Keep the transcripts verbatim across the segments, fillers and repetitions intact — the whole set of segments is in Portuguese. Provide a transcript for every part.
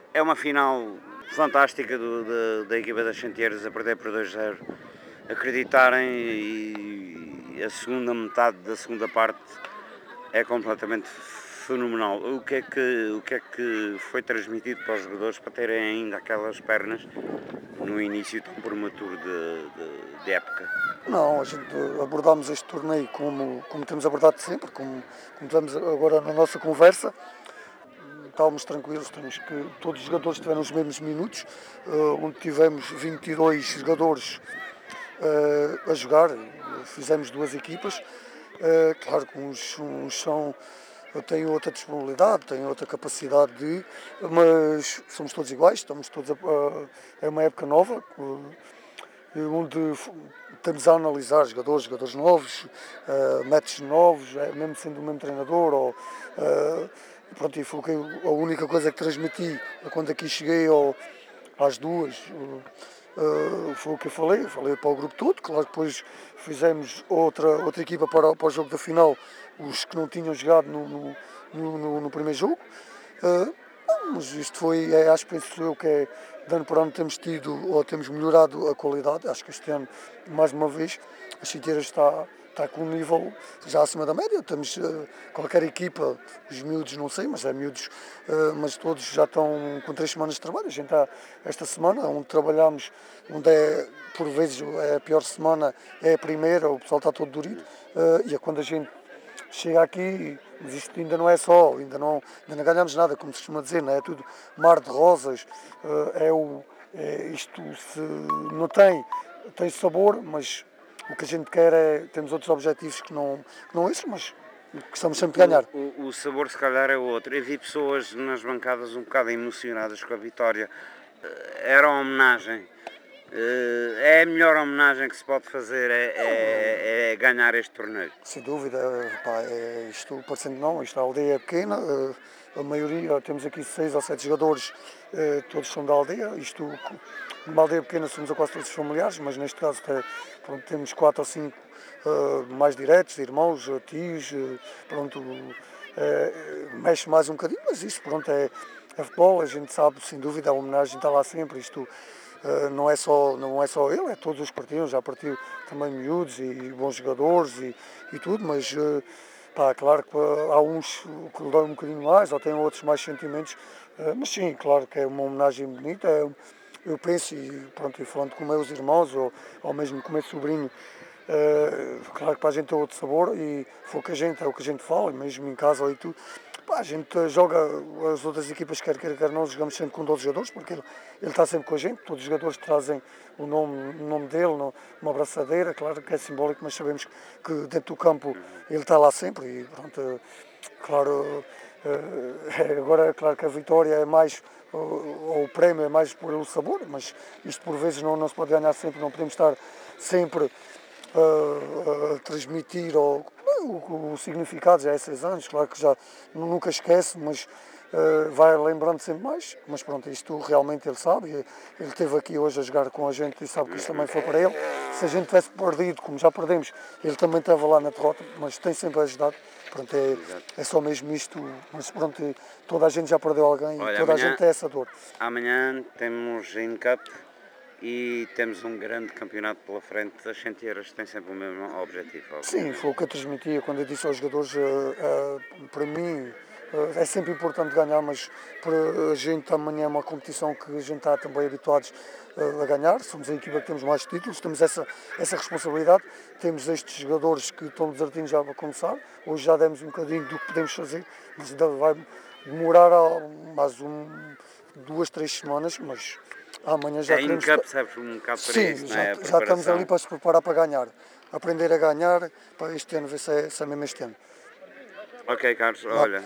É uma final fantástica do, da, da equipa das Xanteiras a perder por dois zero. Acreditarem e a segunda metade da segunda parte é completamente fenomenal. O que é que, o que, é que foi transmitido para os jogadores para terem ainda aquelas pernas no início tão prematuro de, de, de época? Não, a gente abordámos este torneio como, como temos abordado sempre, como, como estamos agora na nossa conversa. Estávamos tranquilos, temos que todos os jogadores tiveram os mesmos minutos, uh, onde tivemos vinte e dois jogadores uh, a jogar, fizemos duas equipas. Uh, claro que uns, uns são, têm outra disponibilidade, têm outra capacidade de, mas somos todos iguais, estamos todos a, uh, é uma época nova, uh, onde estamos a analisar jogadores, jogadores novos, uh, métodos novos, mesmo sendo o mesmo treinador, ou, uh, pronto, e foi a única coisa que transmiti quando aqui cheguei ao, às duas, uh, uh, foi o que eu falei, eu falei para o grupo todo, claro que depois fizemos outra, outra equipa para, para o jogo da final, os que não tinham jogado no, no, no, no primeiro jogo. Uh, mas isto foi, é, acho que penso eu que é, de ano para ano temos tido, ou temos melhorado a qualidade, acho que este ano, mais uma vez, a Chinteiras está, está com um nível já acima da média, temos uh, qualquer equipa, os miúdos não sei, mas é miúdos, uh, mas todos já estão com três semanas de trabalho, a gente está esta semana, onde trabalhamos, onde é, por vezes, é a pior semana, é a primeira, o pessoal está todo dorido, uh, e é quando a gente chega aqui, mas isto ainda não é só, ainda não, ainda não ganhamos nada, como se costuma dizer, não é? É tudo mar de rosas, é o, é, isto se não tem, tem sabor, mas o que a gente quer é, temos outros objetivos que não, que não isso, mas que estamos sempre a ganhar. O, o, o sabor se calhar é outro. Eu vi pessoas nas bancadas um bocado emocionadas com a vitória. Era uma homenagem. É a melhor homenagem que se pode fazer, é, é, é ganhar este torneio. Sem dúvida, pá, é, isto parecendo não, isto a aldeia é pequena, a maioria, temos aqui seis ou sete jogadores, todos são da aldeia, isto, numa aldeia pequena somos a quase todos familiares, mas neste caso pronto, temos quatro ou cinco mais diretos, irmãos, tios, pronto, é, mexe mais um bocadinho, mas isto pronto, é, é futebol, a gente sabe, sem dúvida, a homenagem está lá sempre, isto Uh, não, é só, não é só ele, é todos os que partiram, já partiu também miúdos e bons jogadores e, e tudo, mas uh, pá, claro que uh, há uns que lhe dão um bocadinho mais, ou têm outros mais sentimentos, uh, mas sim, claro que é uma homenagem bonita, é, eu penso, e pronto, e falando com meus irmãos, ou, ou mesmo com o meu sobrinho, uh, claro que para a gente é outro sabor, e foi o que a gente, é o que a gente fala, mesmo em casa ou e tudo. A gente joga, as outras equipas, quer quer, quer não, jogamos sempre com doze jogadores, porque ele, ele está sempre com a gente, todos os jogadores trazem o nome, o nome dele, uma abraçadeira, claro que é simbólico, mas sabemos que dentro do campo ele está lá sempre e pronto, claro, agora claro que a vitória é mais, ou o prémio é mais pelo sabor, mas isto por vezes não, não se pode ganhar sempre, não podemos estar sempre a, a transmitir ou o, o significado já é seis anos, claro que já nunca esquece, mas uh, vai lembrando sempre mais, mas pronto, isto realmente ele sabe, ele esteve aqui hoje a jogar com a gente e sabe que isto também foi para ele, se a gente tivesse perdido, como já perdemos, ele também estava lá na derrota, mas tem sempre ajudado, pronto, é, é só mesmo isto, mas pronto, toda a gente já perdeu alguém. Olha, e toda amanhã, a gente tem essa dor. Amanhã temos em Cup e temos um grande campeonato pela frente. As Xanteiras têm sempre o mesmo objetivo. Obviamente. Sim, foi o que eu transmitia quando eu disse aos jogadores, uh, uh, para mim uh, é sempre importante ganhar, mas para a gente amanhã é uma competição que a gente está também habituados uh, a ganhar, somos a equipa que temos mais títulos, temos essa, essa responsabilidade, temos estes jogadores que estão desertinhos já para começar, hoje já demos um bocadinho do que podemos fazer, mas ainda vai demorar mais um, duas, três semanas, mas amanhã já é, queremos... Cup, sabes, um bocado para Sim, isso, já, não é? já estamos ali para se preparar para ganhar. Aprender a ganhar para este ano, ver se é, se é mesmo este ano. Ok, Carlos, Vá. Olha,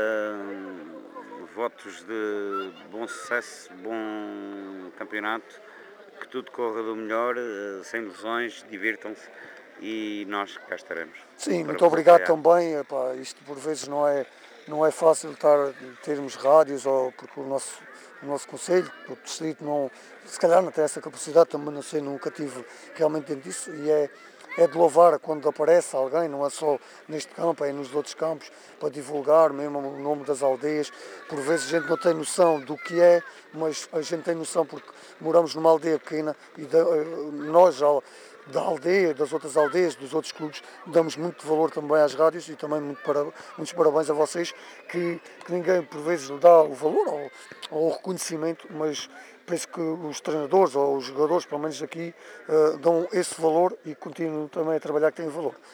uh, votos de bom sucesso, bom campeonato, que tudo corra do melhor, uh, sem lesões, divirtam-se e nós cá estaremos. Sim, muito obrigado apoiar. Também, epá, isto por vezes não é, não é fácil estar, termos rádios, ou porque o nosso, o nosso conselho, o distrito, não, se calhar não tem essa capacidade, também não sei, nunca tive realmente dentro disso, e é, é de louvar quando aparece alguém, não é só neste campo, é nos outros campos, para divulgar mesmo o nome das aldeias. Por vezes a gente não tem noção do que é, mas a gente tem noção porque moramos numa aldeia pequena e da, nós já da aldeia, das outras aldeias, dos outros clubes, damos muito valor também às rádios e também muito para, muitos parabéns a vocês, que, que ninguém por vezes lhe dá o valor ou, ou o reconhecimento, mas penso que os treinadores ou os jogadores, pelo menos aqui, uh, dão esse valor e continuam também a trabalhar que têm valor.